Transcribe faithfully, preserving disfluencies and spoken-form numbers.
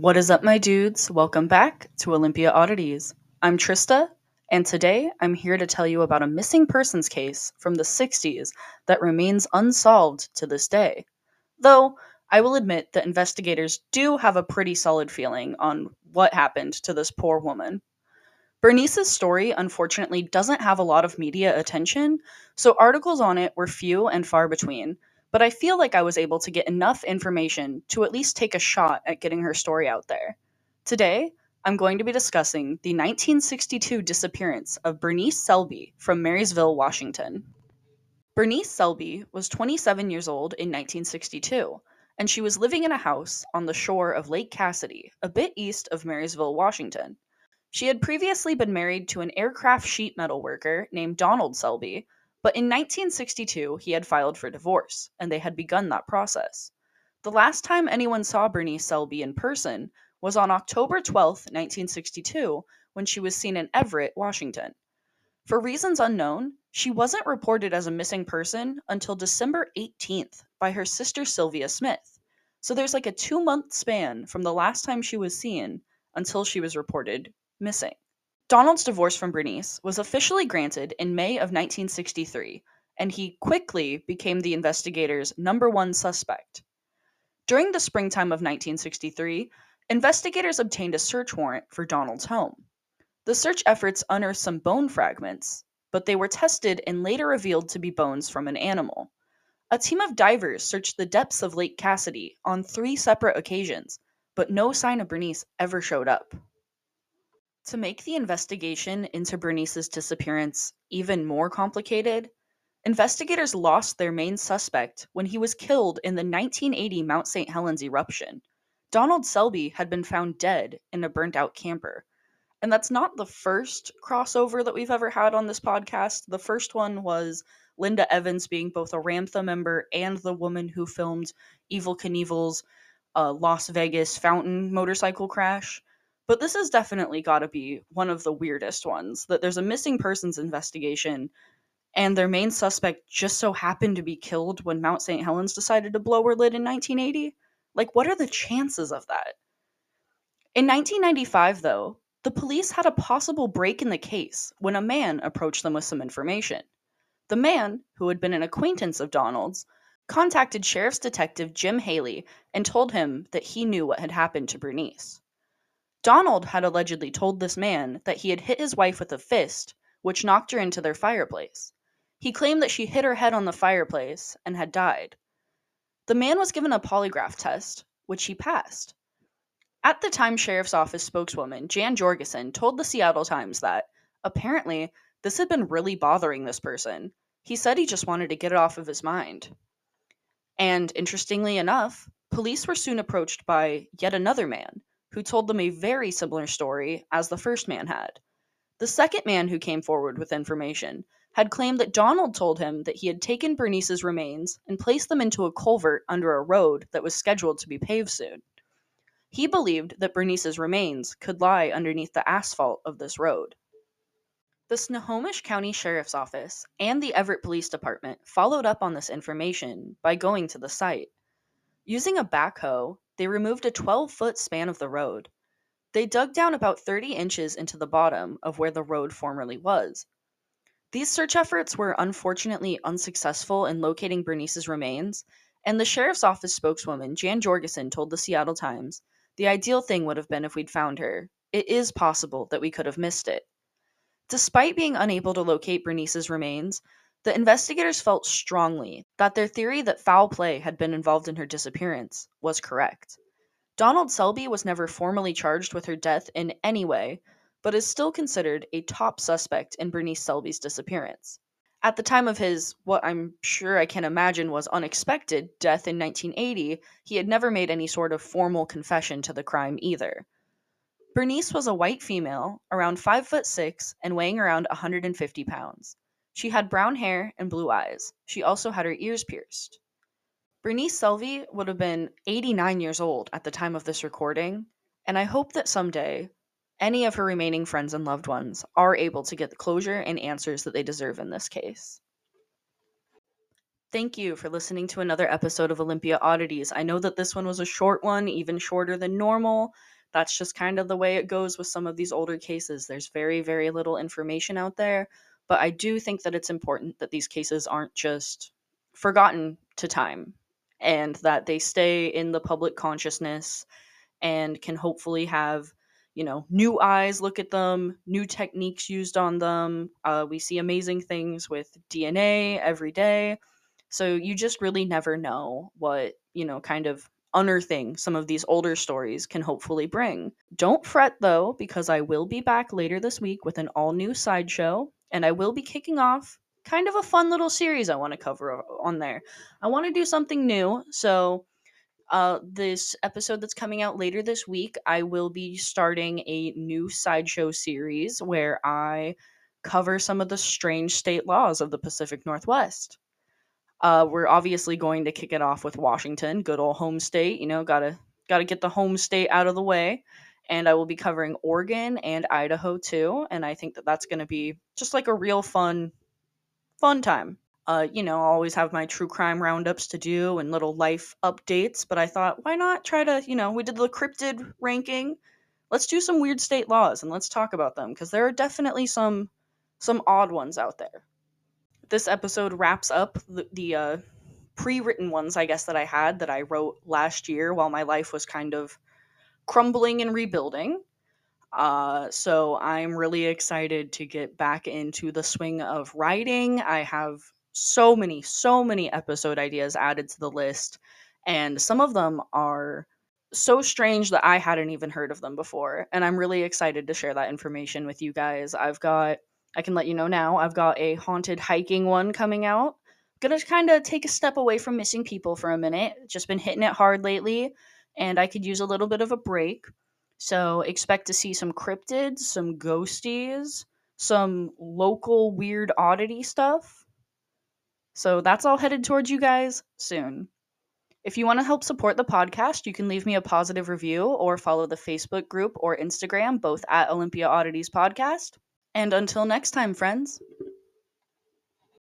What is up, my dudes? Welcome back to Olympia Oddities. I'm Trista, and today I'm here to tell you about a missing persons case from the sixties that remains unsolved to this day. Though, I will admit that investigators do have a pretty solid feeling on what happened to this poor woman. Bernice's story, unfortunately, doesn't have a lot of media attention, so articles on it were few and far between. But I feel like I was able to get enough information to at least take a shot at getting her story out there. Today, I'm going to be discussing the nineteen sixty-two disappearance of Bernice Selby from Marysville, Washington. Bernice Selby was twenty-seven years old in nineteen sixty-two, and she was living in a house on the shore of Lake Cassidy, a bit east of Marysville, Washington. She had previously been married to an aircraft sheet metal worker named Donald Selby, but in nineteen sixty-two he had filed for divorce, and they had begun that process. The last time anyone saw Bernice Selby in person was on October twelfth, nineteen sixty-two, when she was seen in Everett, Washington. For reasons unknown, she wasn't reported as a missing person until December eighteenth by her sister Sylvia Smith. So there's like a two month span from the last time she was seen until she was reported missing. Donald's divorce from Bernice was officially granted in May of nineteen sixty-three, and he quickly became the investigators' number one suspect. During the springtime of nineteen sixty-three, investigators obtained a search warrant for Donald's home. The search efforts unearthed some bone fragments, but they were tested and later revealed to be bones from an animal. A team of divers searched the depths of Lake Cassidy on three separate occasions, but no sign of Bernice ever showed up. To make the investigation into Bernice's disappearance even more complicated, investigators lost their main suspect when he was killed in the nineteen eighty Mount Saint Helens eruption. Donald Selby had been found dead in a burnt-out camper. And that's not the first crossover that we've ever had on this podcast. The first one was Linda Evans being both a Ramtha member and the woman who filmed Evel Knievel's uh, Las Vegas fountain motorcycle crash. But this has definitely got to be one of the weirdest ones, that there's a missing persons investigation, and their main suspect just so happened to be killed when Mount Saint Helens decided to blow her lid in nineteen eighty? Like, what are the chances of that? In nineteen ninety-five, though, the police had a possible break in the case when a man approached them with some information. The man, who had been an acquaintance of Donald's, contacted Sheriff's Detective Jim Haley and told him that he knew what had happened to Bernice. Donald had allegedly told this man that he had hit his wife with a fist, which knocked her into their fireplace. He claimed that she hit her head on the fireplace and had died. The man was given a polygraph test, which he passed. At the time, Sheriff's Office spokeswoman Jan Jorgensen told the Seattle Times that, apparently, this had been really bothering this person. He said he just wanted to get it off of his mind. And interestingly enough, police were soon approached by yet another man, who told them a very similar story as the first man had. The second man who came forward with information had claimed that Donald told him that he had taken Bernice's remains and placed them into a culvert under a road that was scheduled to be paved soon. He believed that Bernice's remains could lie underneath the asphalt of this road. The Snohomish County Sheriff's Office and the Everett Police Department followed up on this information by going to the site. Using a backhoe, they removed a twelve-foot span of the road. They dug down about thirty inches into the bottom of where the road formerly was. These search efforts were unfortunately unsuccessful in locating Bernice's remains, and the Sheriff's Office spokeswoman Jan Jorgensen told the Seattle Times, "The ideal thing would have been if we'd found her. It is possible that we could have missed it." Despite being unable to locate Bernice's remains, the investigators felt strongly that their theory that foul play had been involved in her disappearance was correct. Donald Selby was never formally charged with her death in any way, but is still considered a top suspect in Bernice Selby's disappearance. At the time of his, what I'm sure I can imagine was unexpected, death in nineteen eighty, he had never made any sort of formal confession to the crime either. Bernice was a white female, around five foot six and weighing around one hundred fifty pounds. She had brown hair and blue eyes. She also had her ears pierced. Bernice Selby would have been eighty-nine years old at the time of this recording, and I hope that someday any of her remaining friends and loved ones are able to get the closure and answers that they deserve in this case. Thank you for listening to another episode of Olympia Oddities. I know that this one was a short one, even shorter than normal, that's just kind of the way it goes with some of these older cases. There's very, very little information out there, but I do think that it's important that these cases aren't just forgotten to time and that they stay in the public consciousness and can hopefully have, you know, new eyes look at them, new techniques used on them. Uh, we see amazing things with D N A every day. So you just really never know what, you know, kind of unearthing some of these older stories can hopefully bring. Don't fret though, because I will be back later this week with an all new sideshow, and I will be kicking off kind of a fun little series I want to cover on there. I want to do something new, so uh, this episode that's coming out later this week, I will be starting a new sideshow series where I cover some of the strange state laws of the Pacific Northwest. Uh, we're obviously going to kick it off with Washington, good old home state. You know, gotta gotta get the home state out of the way. And I will be covering Oregon and Idaho too. And I think that that's going to be just like a real fun, fun time. Uh, you know, I always have my true crime roundups to do and little life updates, but I thought, why not try to, you know, we did the cryptid ranking. Let's do some weird state laws and let's talk about them because there are definitely some some odd ones out there. This episode wraps up the, the uh, pre-written ones, I guess, that I had that I wrote last year while my life was kind of crumbling and rebuilding. Uh, so I'm really excited to get back into the swing of writing. I have so many, so many episode ideas added to the list, and some of them are so strange that I hadn't even heard of them before. And I'm really excited to share that information with you guys. I've got, I can let you know now, I've got a haunted hiking one coming out. Gonna kind of take a step away from missing people for a minute. Just been hitting it hard lately, and I could use a little bit of a break. So expect to see some cryptids, some ghosties, some local weird oddity stuff. So that's all headed towards you guys soon. If you want to help support the podcast, you can leave me a positive review or follow the Facebook group or Instagram, both at Olympia Oddities Podcast. And until next time, friends.